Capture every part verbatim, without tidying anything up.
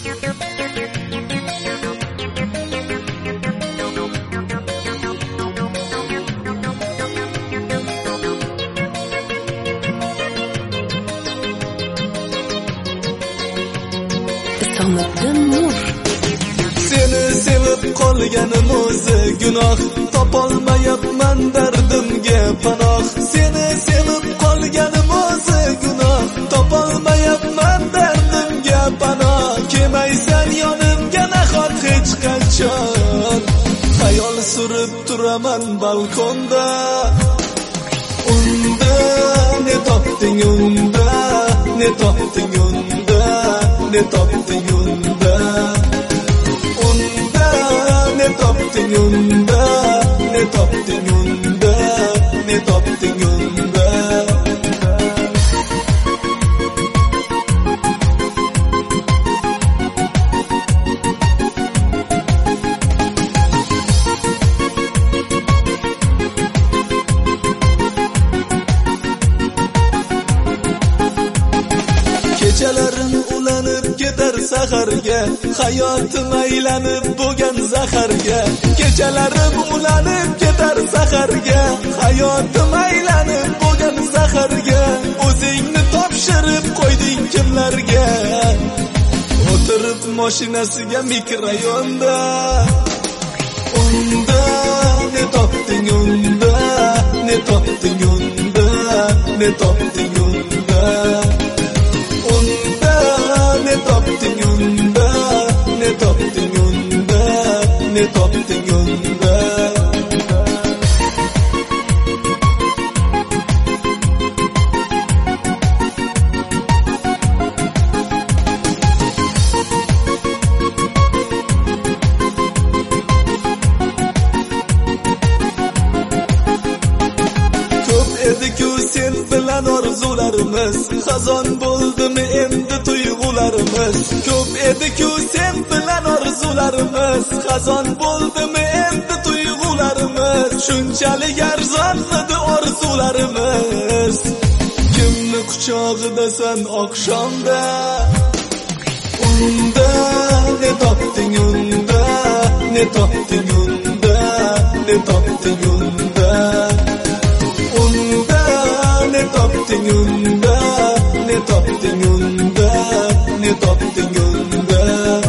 Seni sevib qolganim o'zi gunoh, topolmayapman dardimga panoh. Seni sevib qolganim o'zi gunoh, topolmayapman dardimga panoh. Kelmaysan yonimga nahot hech qachon, xayol surib turaman balkonda. Unda ne topding unda, ne topding unda, ne topding unda. Unda ne topding unda, ne topding unda, ne topding unda. Kechalarim ulanib ketar saharga, hayotim aylanib bo'lgan zaharga. Kechalarim ulanib ketar saharga, hayotim aylanib bo'lgan zaharga. O'zingni topshirib qo'yding kimlarga? O'tirib mashinasiga mikrorayonda. Unda ne topding unda, ne topding unda, ne topding unda. Ne topding unda, ne topding unda, ne topding unda. Ko'p edi-ku sen bilan orzularimiz, xazon bo'ldimi endi tuyg'ularimiz. Ko'p edi-ku sen bilan orzularimiz, xazon bo'ldimi endi tuyg'ularimiz. Shunchalik arzonmidi orzularimiz. Kimni quchog'idasan oqshomda? Unda ne topding unda, ne topding unda, ne topding unda. Unda ne topding unda, ne topding unda, ne topding unda.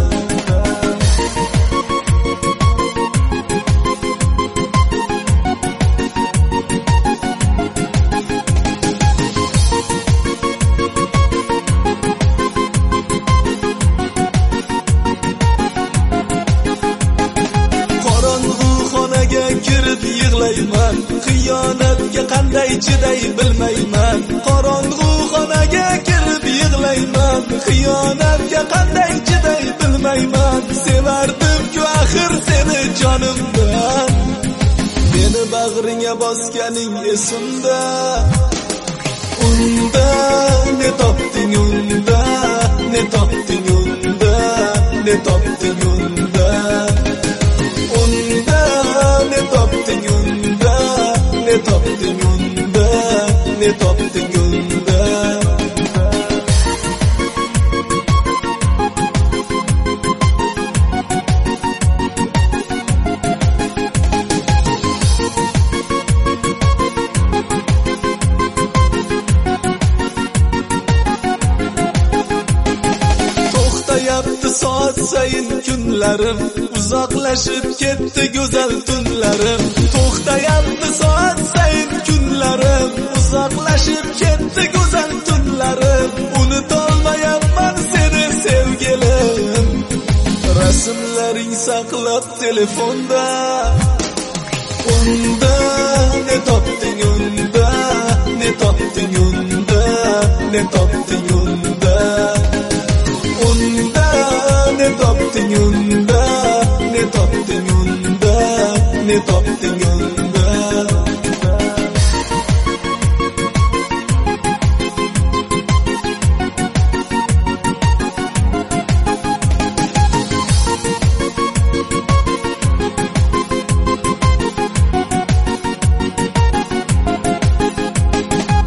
Qorong'u xonaga kirib yig'layman, xiyonatga qanday chiday bilmayman. Qorong'u xonaga kirib yig'layman, xiyonatga qanday chiday bilmayman. Sevardim-ku axir seni jonimdan, meni bag'ringga bosganing esimda. Unda ne topding unda, ne topding unda, ne topding unda. Unda ne topding unda, ne topding unda, ne topding unda. To'xtayapti soat sayin kunlarim, uzoqlashib ketdi go'zal tunlarim. To'xtayapti soat sayin kunlarim, uzoqlashib ketdi go'zal tunlarim. Unutolmayapman seni sevgilim, rasmlaring saqlab telefonda. Unda ne topding unda, ne topding unda, ne topding unda. Unda ne topding unda, ne topding unda, ne topding unda.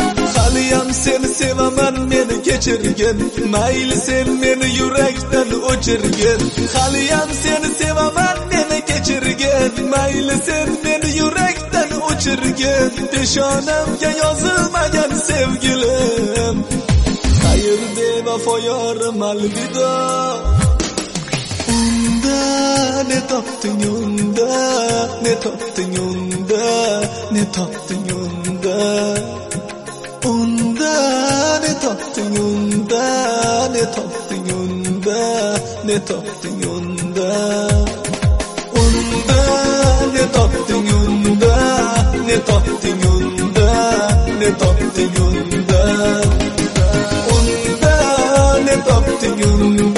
Haliyam seni sevaman, meni kechirgin. Mayli sen meni yurakdan o'chirgin. Haliyam seni sevaman, meni kechirgin. Mayli sen meni yurakdan o'chirgin. Peshonamga yozilmagan sevgilim. Xayr bevafo yorim alvido. Unda ne topding unda, ne topding unda, ne topding unda. Unda ne topding unda, ne topding unda, ne topding unda. Unda ne topding unda, ne topding unda, ne topding unda. Unda ne topding unda.